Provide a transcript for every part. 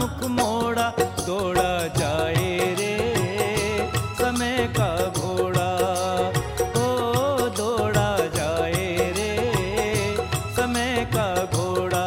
मुख मोड़ा, दौड़ा जाए रे समय का घोड़ा। ओ दौड़ा जाए रे समय का घोड़ा।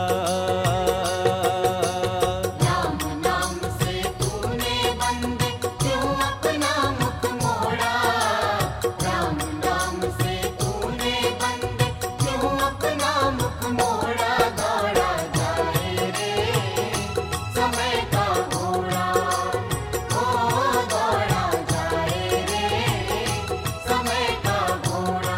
राम नाम से तूने बंदे क्यों अपना मुख मोड़ा। राम नाम से तूने बंदे क्यों अपना मुख मोड़ा। दौड़ा जाए रे समय का घोड़ा। ओ दौड़ा जाए रे समय का घोड़ा।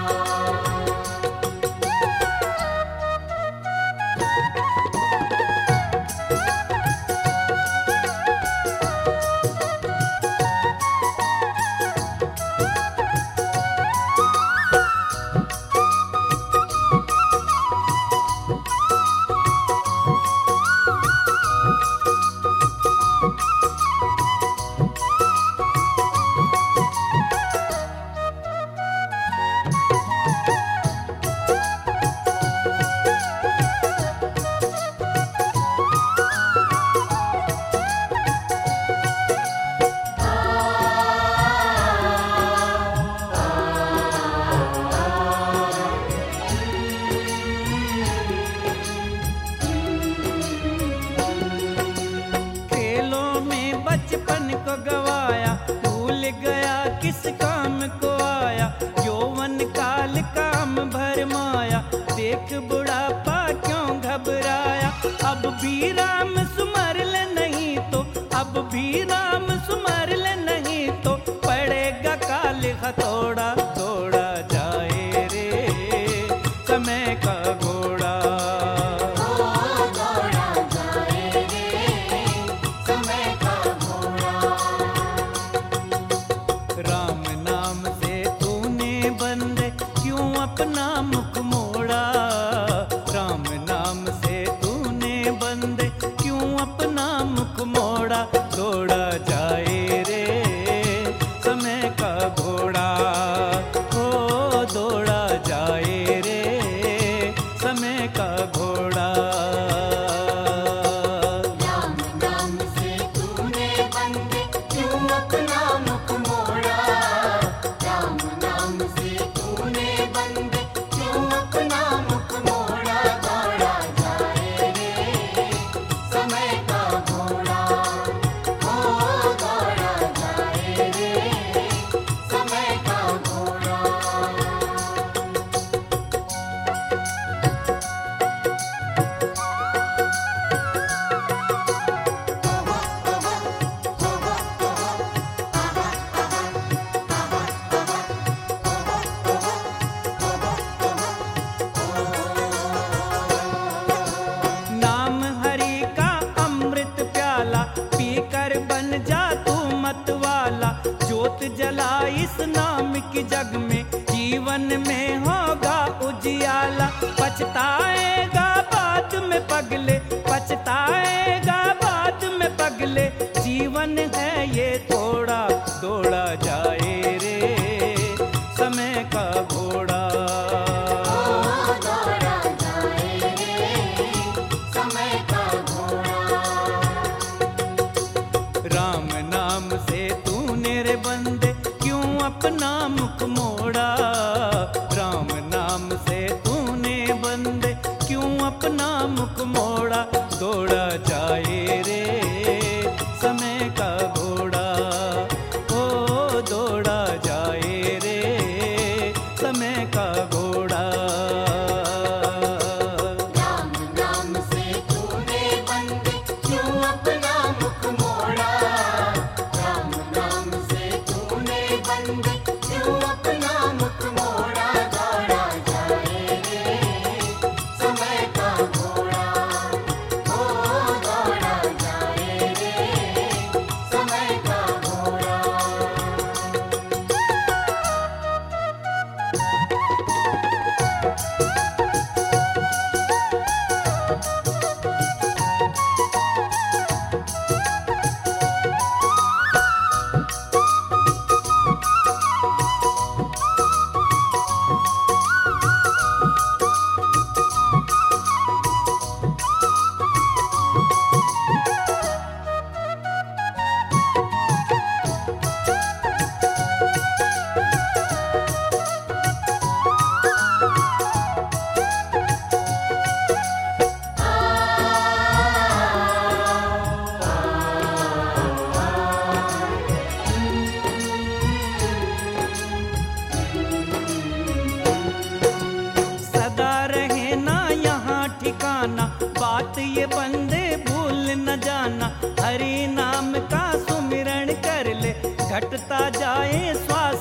खेलों में बचपन को गवाया, भूल गया किस काम को आया। यौवन काल काम भर माया, देख बुढ़ापा क्यों घबराया। अब भी राम सुमर ले नहीं तो, अब भी राम सुमर ले नहीं तो, पड़ेगा काल हथौड़ा। दौड़ा जाए रे समय का घोड़ा। ओ दौड़ा जाए रे समय का घोड़ा। राम नाम से तूने बंदे क्यों अपना मुख मोड़ा। राम नाम से तूने बंदे क्यों अपना मुख मोड़ा। दौड़ा जाए रे समय का घोड़ा। ओ दौड़ा जाए रे समय का घोड़ा। राम नाम से तूने बंदे क्यों अपना मुख मोड़ा। राम नाम से तूने बंदे क्यों अपना मुख मोड़ा। दौड़ा जाए रे समय का घोड़ा। ओ दौड़ा जाए रे समय का घोड़ा। नाम हरि का अमृत प्याला, पीकर बन जा तू मत वाला। ज्योत जला इस नाम की जग में, जीवन में होगा उजियाला। पछताएगा बाद में पगले, पछताएगा बाद में पगले। जीवन है ये थोड़ा, दौड़ा जाए रे समय का घोड़ा। ओ दौड़ा जाए रे समय का घोड़ा। राम नाम से तूने रे बंदे क्यों अपना मुख मोड़ा। राम नाम से तूने बंदे क्यों अपना मुख मोड़ा। दौड़ा जाए रे समय का घोड़ा। ओ दौड़ा जाए रे समय का घोड़ा। राम नाम से तूने बंदे क्यों अपना मुख मोड़ा। राम नाम से तूने बंदे क्यों अपना मुख मोड़ा। दौड़ा जाए रे समय का घोड़ा। ओ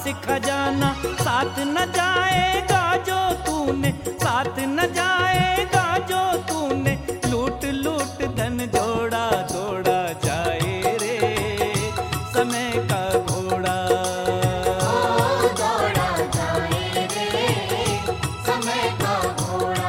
खजाना, साथ न जाएगा जो तूने, साथ न जाएगा जो तूने, लूट लूट धन जोड़ा, दौड़ा जाए रे समय का घोड़ा। दौड़ा जाए रे समय का घोड़ा।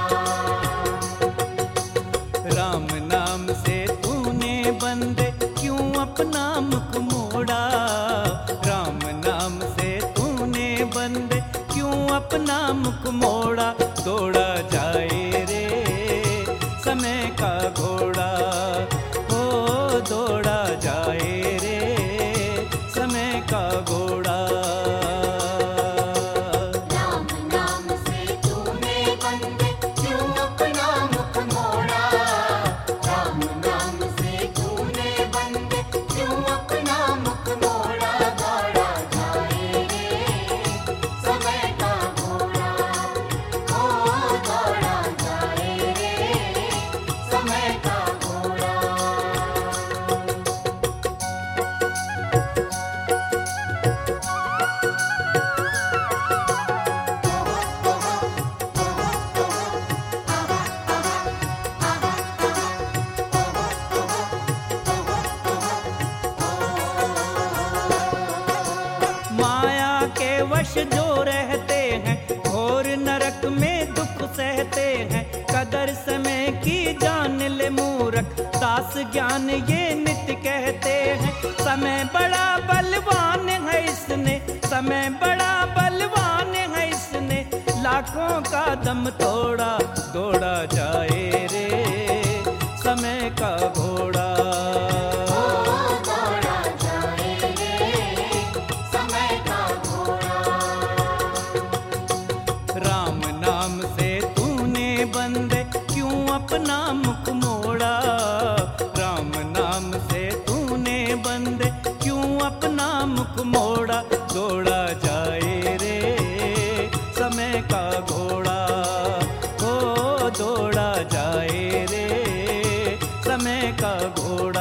राम नाम से तूने बंदे क्यों अपना मुख मोड़ा, राम नाम से तूने बंदे क्यों अपना मुख मोड़ा, दौड़ा जाए रे समय का घोड़ा, ओ दौड़ा जाए रे समय का घोड़ा। राम नाम से तूने बंदे क्यों अपना मुख मोड़ा, राम नाम से तूने बंदे क्यों अपना मुख मोड़ा, दौड़ा जाए रे समय का घोड़ा। ओ दौड़ा जाए रे समय का घोड़ा। माया के वश जो रहते हैं, घोर नरक में दुख सहते हैं, कदर समय की जान ले मूर्ख, दास ज्ञान ये नित्य कहते हैं। समय बड़ा बलवान है इसने, समय बड़ा बलवान है इसने, लाखों का दम तोड़ा, दौड़ा जाए रे समय का घोड़ा। दौड़ा जाए रे समय का घोड़ा। राम नाम से तूने बंदे क्यों अपना मुख मोड़ा, राम नाम से तूने बंदे क्यों अपना मुख मोड़ा, दौड़ा जाए रे समय का घोड़ा, ओ दौड़ा जाए रे समय का घोड़ा।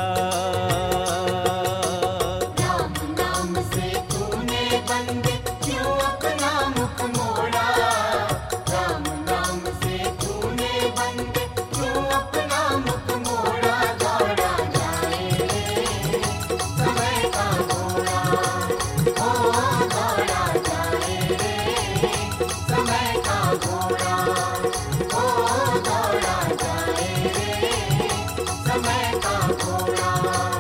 राम नाम से तूने बंदे क्यों अपना मुख मोड़ा, राम नाम से तूने बंदे क्यों अपना मुख मोड़ा, दौड़ा जाए रे समय का घोड़ा। ओ दौड़ा जाए रे समय का घोड़ा। ओ दौड़ा जाए रे समय का घोड़ा।